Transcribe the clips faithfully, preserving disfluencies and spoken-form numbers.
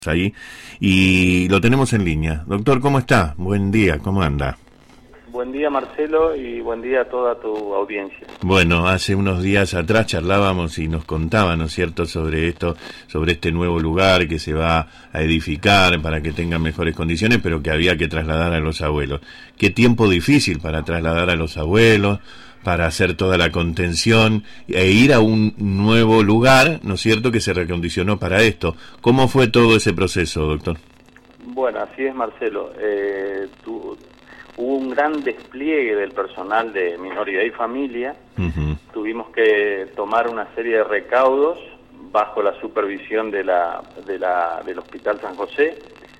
ahí y lo tenemos en línea. Doctor, ¿cómo está? Buen día, ¿cómo anda? Buen día, Marcelo, y buen día a toda tu audiencia. Bueno, hace unos días atrás charlábamos y nos contaba, ¿no es cierto?, sobre esto, sobre este nuevo lugar que se va a edificar para que tengan mejores condiciones, pero que había que trasladar a los abuelos. Qué tiempo difícil para trasladar a los abuelos, para hacer toda la contención e ir a un nuevo lugar, ¿no es cierto?, que se recondicionó para esto. ¿Cómo fue todo ese proceso, doctor? Bueno, así es, Marcelo. Eh, tu, hubo un gran despliegue del personal de Minoridad y Familia. Uh-huh. Tuvimos que tomar una serie de recaudos bajo la supervisión de la, de la, del Hospital San José.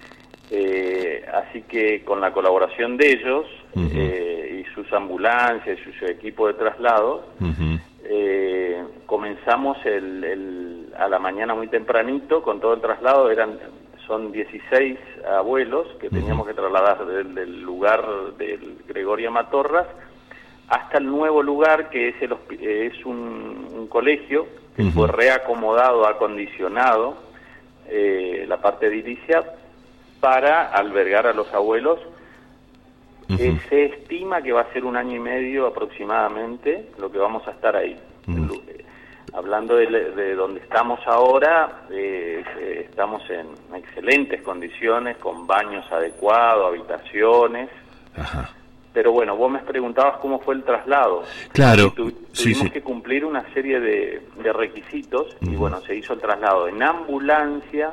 Eh, así que con la colaboración de ellos, uh-huh. eh, y sus ambulancias y su, su equipo de traslado, uh-huh. eh, comenzamos el, el, a la mañana muy tempranito con todo el traslado. Eran son dieciséis abuelos que teníamos uh-huh. que trasladar del, del lugar del Gregorio Matorras hasta el nuevo lugar, que es, el, es un, un colegio que uh-huh. fue reacomodado, acondicionado, eh, la parte edilicia, para albergar a los abuelos. Uh-huh. Eh, se estima que va a ser un año y medio aproximadamente lo que vamos a estar ahí. Uh-huh. Eh, hablando de, de donde estamos ahora, eh, eh, estamos en excelentes condiciones, con baños adecuados, habitaciones. Ajá. Pero bueno, vos me preguntabas cómo fue el traslado. Claro. Tu, tuvimos sí, sí. que cumplir una serie de, de requisitos, uh-huh. y bueno, se hizo el traslado en ambulancia,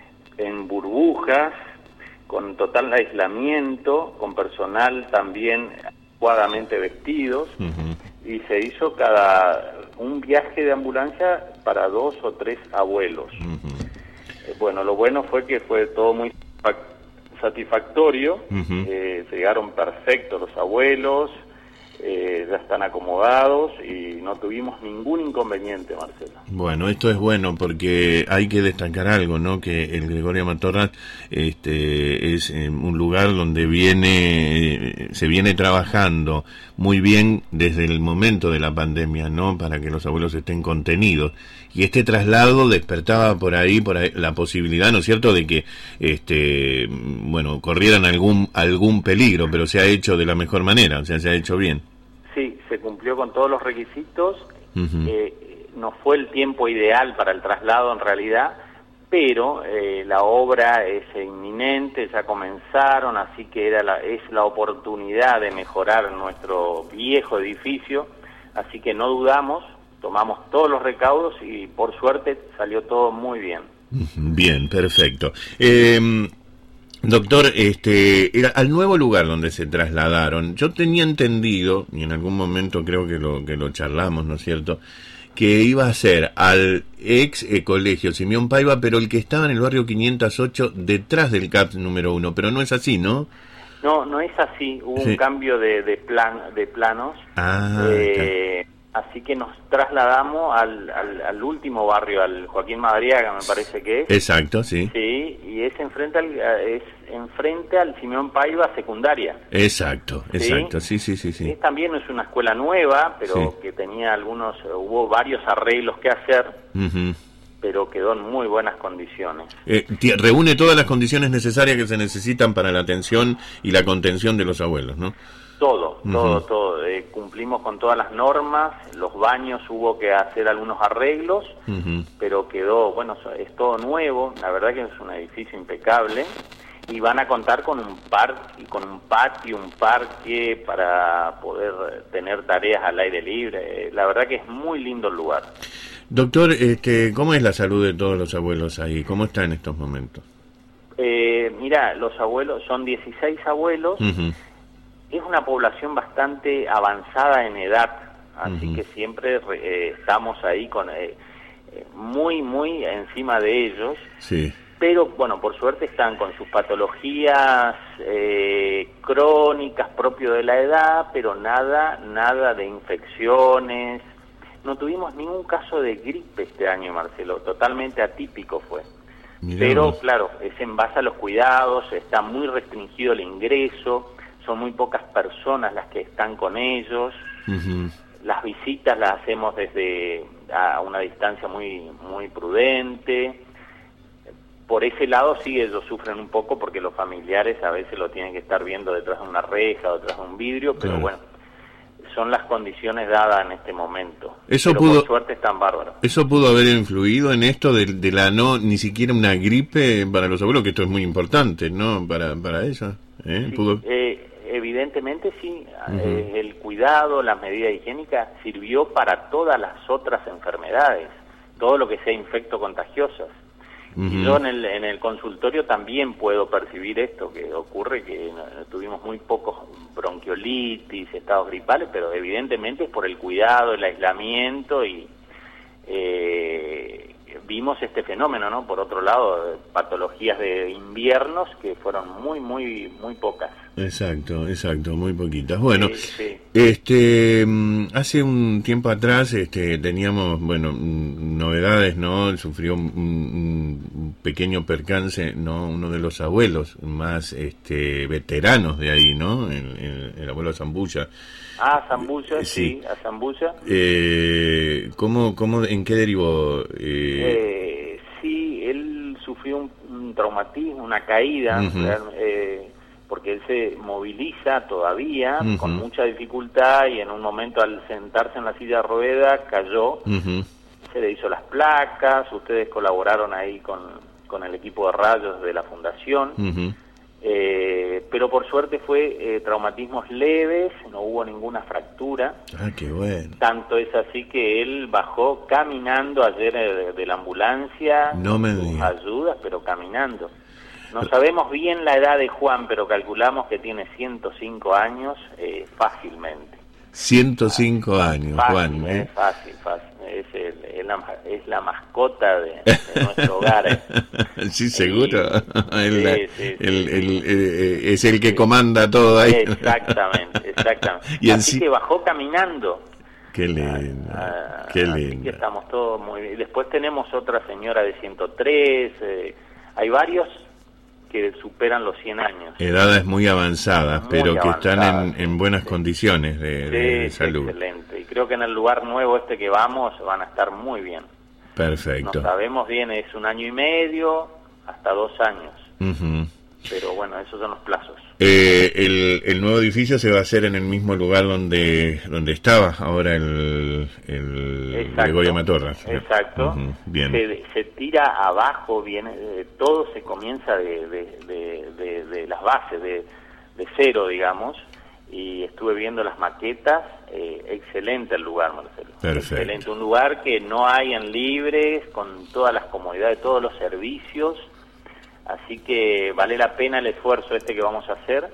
en burbujas, con total aislamiento, con personal también adecuadamente vestidos, uh-huh. y se hizo cada un viaje de ambulancia para dos o tres abuelos. Uh-huh. Eh, bueno, lo bueno fue que fue todo muy satisfactorio, uh-huh. eh, llegaron perfectos los abuelos, eh, ya están acomodados y no tuvimos ningún inconveniente, Marcelo. Bueno, esto es bueno porque hay que destacar algo, ¿no? Que el Gregorio Matorras este, es eh, un lugar donde viene eh, se viene trabajando muy bien desde el momento de la pandemia, ¿no? Para que los abuelos estén contenidos. Y este traslado despertaba por ahí, por ahí la posibilidad, ¿no es cierto?, de que este, bueno, corrieran algún algún peligro, pero se ha hecho de la mejor manera, o sea, se ha hecho bien. Sí, se cumplió con todos los requisitos. Uh-huh. Eh, no fue el tiempo ideal para el traslado en realidad, pero eh, la obra es inminente, ya comenzaron, así que era la, es la oportunidad de mejorar nuestro viejo edificio, así que no dudamos, tomamos todos los recaudos y por suerte salió todo muy bien. Bien, perfecto. Eh, doctor, este, era al nuevo lugar donde se trasladaron. Yo tenía entendido, y en algún momento creo que lo que lo charlamos, ¿no es cierto?, que iba a ser al ex eh, colegio Simeón Paiva, pero el que estaba en el barrio quinientos ocho, detrás del C A P número uno, pero no es así, ¿no? No, no es así. Hubo sí. un cambio de, de plan, de planos. Ah, eh, así que nos trasladamos al, al, al último barrio, al Joaquín Madariaga, me parece que es. Exacto, sí. Sí, y es enfrente al, es enfrente al Simeón Paiva secundaria. Exacto, exacto, sí, sí, sí, sí. Es, también es una escuela nueva, pero sí. que tenía algunos, hubo varios arreglos que hacer, uh-huh. pero quedó en muy buenas condiciones. Eh, reúne todas las condiciones necesarias que se necesitan para la atención y la contención de los abuelos, ¿no? Todo, todo, uh-huh. todo. Eh, cumplimos con todas las normas, los baños hubo que hacer algunos arreglos, uh-huh. pero quedó, bueno, es todo nuevo, la verdad que es un edificio impecable, y van a contar con un parque, con un patio, un parque para poder tener tareas al aire libre. La verdad que es muy lindo el lugar. Doctor, este, ¿cómo es la salud de todos los abuelos ahí? ¿Cómo está en estos momentos? Eh, mira, los abuelos, son dieciséis abuelos, uh-huh. es una población bastante avanzada en edad, así uh-huh. que siempre eh, estamos ahí con eh, muy, muy encima de ellos. Sí. Pero, bueno, por suerte están con sus patologías eh, crónicas propio de la edad, pero nada, nada de infecciones. No tuvimos ningún caso de gripe este año, Marcelo, totalmente atípico fue. Mirá pero, vos. Claro, es en base a los cuidados, está muy restringido el ingreso, son muy pocas personas las que están con ellos. Uh-huh. Las visitas las hacemos desde a una distancia muy, muy prudente. por ese lado sí ellos sufren un poco porque los familiares a veces lo tienen que estar viendo detrás de una reja o detrás de un vidrio, pero claro, bueno, son las condiciones dadas en este momento. Eso pero pudo, por suerte están bárbaros. ¿Eso pudo haber influido en esto de, de la no, ni siquiera una gripe para los abuelos, que esto es muy importante, ¿no? Para, para ellos, ¿eh? Sí, ¿Pudo? eh, evidentemente sí, uh-huh. eh, el cuidado, las medidas higiénicas sirvió para todas las otras enfermedades, todo lo que sea infecto contagiosas. Uh-huh. Y yo en el, en el consultorio también puedo percibir esto, que ocurre que tuvimos muy pocos bronquiolitis, estados gripales, pero evidentemente es por el cuidado, el aislamiento y eh, vimos este fenómeno, ¿no? Por otro lado, patologías de inviernos que fueron muy, muy, muy pocas. Exacto, exacto, muy poquitas. Bueno, sí, sí. este, hace un tiempo atrás, este, teníamos, bueno, novedades, ¿no? Sufrió un, un pequeño percance, ¿no? Uno de los abuelos más, este, veteranos de ahí, ¿no? El, el, el abuelo Zambulla. Ah, Zambulla, sí, sí, a Zambulla. Eh, ¿cómo, cómo, en qué derivó? Eh... Eh, sí, él sufrió un, un traumatismo, una caída, uh-huh. eh, porque él se moviliza todavía uh-huh. con mucha dificultad y en un momento al sentarse en la silla de ruedas cayó, uh-huh. se le hizo las placas, ustedes colaboraron ahí con, con el equipo de rayos de la fundación. Uh-huh. Eh, pero por suerte fue eh, traumatismos leves, no hubo ninguna fractura. Ah, qué bueno. Tanto es así que él bajó caminando ayer de, de la ambulancia, no me sus ayudas, pero caminando. No sabemos bien la edad de Juan, pero calculamos que tiene ciento cinco años eh, fácilmente. ciento cinco años, fácil, Juan. ¿eh? Es fácil, fácil. Es, el, es, la, es la mascota de, de nuestro hogar. ¿eh? Sí, seguro. Y, el, sí, sí, el, sí, el, sí. el, es el que comanda todo ahí. Exactamente, exactamente. Y así sí... que bajó caminando. Qué lindo, ah, qué así lindo. que estamos todos muy bien. Después tenemos otra señora de ciento tres, eh, hay varios que superan los cien años. Edades muy avanzadas, muy pero avanzadas, que están en, en buenas sí. condiciones de, sí, de, de salud. Excelente. Y creo que en el lugar nuevo este que vamos van a estar muy bien. Perfecto. No sabemos bien, es un año y medio hasta dos años. Uh-huh. Pero bueno, esos son los plazos. Eh, el, el nuevo edificio se va a hacer en el mismo lugar donde donde estaba ahora el, el Gregorio Matorras. Exacto. Uh-huh. Bien. Se, se tira abajo, viene eh, todo se comienza de, de, de, de, de las bases, de, de cero, digamos, y estuve viendo las maquetas, eh, excelente el lugar, Marcelo. Perfecto. Excelente, un lugar que no hay en Libres, con todas las comodidades, todos los servicios. Así que vale la pena el esfuerzo este que vamos a hacer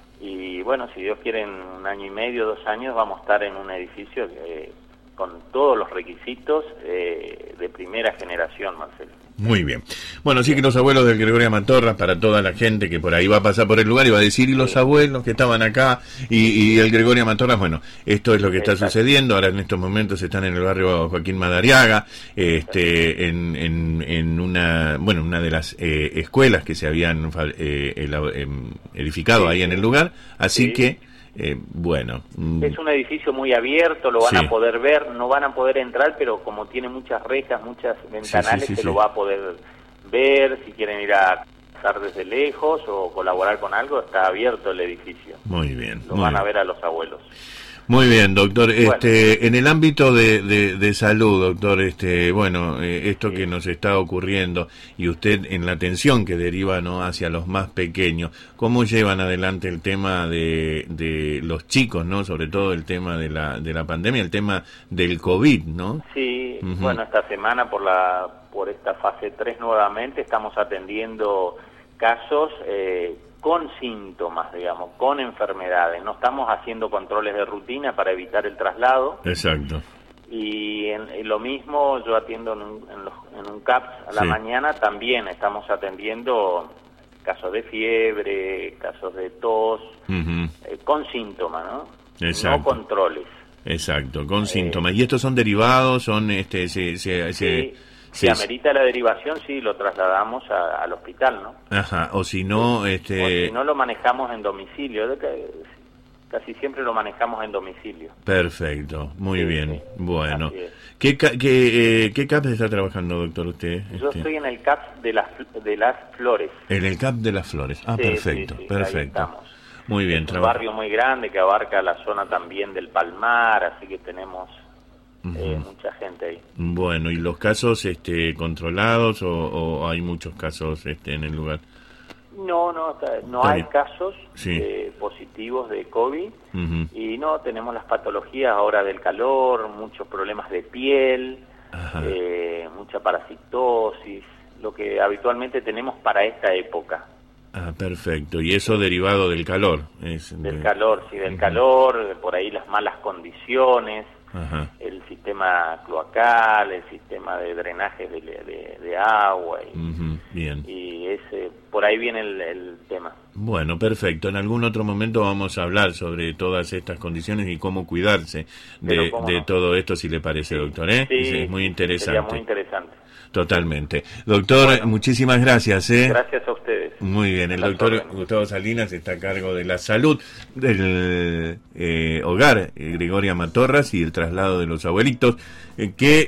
y bueno, si Dios quiere en un año y medio, dos años vamos a estar en un edificio eh, con todos los requisitos eh, de primera generación, Marcelo. Muy bien. Bueno, así que los abuelos del Gregorio Matorras, para toda la gente que por ahí va a pasar por el lugar y va a decir, y los sí. abuelos que estaban acá, y, y el Gregorio Matorras, bueno, esto es lo que está Exacto. sucediendo. Ahora en estos momentos están en el barrio Joaquín Madariaga, este, en, en, en una, bueno, una de las eh, escuelas que se habían eh, edificado sí, ahí en el lugar, así sí. que Eh, bueno. Es un edificio muy abierto, lo van sí. a poder ver, no van a poder entrar, pero como tiene muchas rejas, muchas ventanales, sí, sí, sí, se sí. lo va a poder ver, si quieren ir a pasar desde lejos o colaborar con algo, está abierto el edificio. Muy bien. Lo muy van bien. a ver a los abuelos. Muy bien, doctor. Bueno. Este, en el ámbito de, de, de salud, doctor, este, bueno, eh, esto sí. que nos está ocurriendo y usted en la atención que deriva no hacia los más pequeños, ¿cómo llevan adelante el tema de, de los chicos, no? Sobre todo el tema de la de la pandemia, el tema del COVID, ¿no? Sí, uh-huh. bueno, esta semana por la por esta fase tres nuevamente estamos atendiendo casos eh, con síntomas, digamos, con enfermedades. No estamos haciendo controles de rutina para evitar el traslado. Exacto. Y, en, y lo mismo yo atiendo en un, en los, en un C A P S a la sí. mañana, también estamos atendiendo casos de fiebre, casos de tos, uh-huh. eh, con síntomas, ¿no? Exacto. No controles. Exacto, con eh, síntomas. ¿Y estos son derivados? ¿Son este se, se, sí. se Si sí, amerita la derivación, sí, lo trasladamos a, al hospital, ¿no? Ajá, o si no, este... O si no, lo manejamos en domicilio. casi siempre lo manejamos en domicilio. Perfecto, muy sí, bien. Sí. Bueno, ¿qué, qué, eh, ¿qué C A P está trabajando, doctor, usted? Yo este? estoy en el C A P de las, de las Flores. En el C A P de las Flores, ah, sí, perfecto, sí, sí, perfecto. Muy bien. Es un barrio muy grande que abarca la zona también del Palmar, así que tenemos uh-huh. eh, mucha gente ahí. Bueno, ¿y los casos este, controlados o, o hay muchos casos este, en el lugar? No, no, no hay casos sí. eh, positivos de COVID uh-huh. y no, tenemos las patologías ahora del calor, muchos problemas de piel, eh, mucha parasitosis, lo que habitualmente tenemos para esta época. Ah, perfecto. ¿Y eso derivado del calor? Es del de... calor, sí, del uh-huh. calor, por ahí las malas condiciones, uh-huh. el sistema cloacal, el sistema de drenaje de, de, de agua. Y, uh-huh. Bien. Y ese, por ahí viene el, el tema. Bueno, perfecto. En algún otro momento vamos a hablar sobre todas estas condiciones y cómo cuidarse de, cómo de no. todo esto, si le parece, sí. doctor. ¿eh? Sí, es, es muy interesante. Sería muy interesante. Totalmente. Doctor, bueno, muchísimas gracias. ¿eh? Gracias a ustedes. Muy bien, el doctor órdenes. Gustavo Salinas está a cargo de la salud del eh, hogar eh, Gregoria Matorras y el traslado de los abuelitos, eh, que